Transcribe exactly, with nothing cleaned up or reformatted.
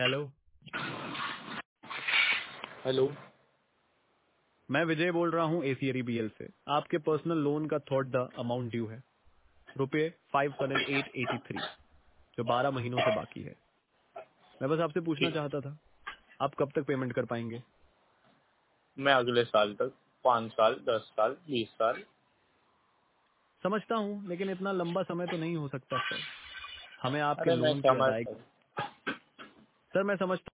Hello. Hello. मैं विजय बोल रहा हूँ एसीएरी बीएल से। आपके पर्सनल लोन का थर्ड द अमाउंट ड्यू है, रुपये five seven eight eighty three, जो बारह महीनों से बाकी है। मैं बस आपसे पूछना ठीक, चाहता था, आप कब तक पेमेंट कर पाएंगे? मैं अगले साल तक, पाँच साल, दस साल, बीस साल। समझता हूँ, लेकिन इतना लंबा समय तो नहीं हो सकता सर। हमें आपके अरे मैं लोन की समझ अदायगी। सर मैं समझता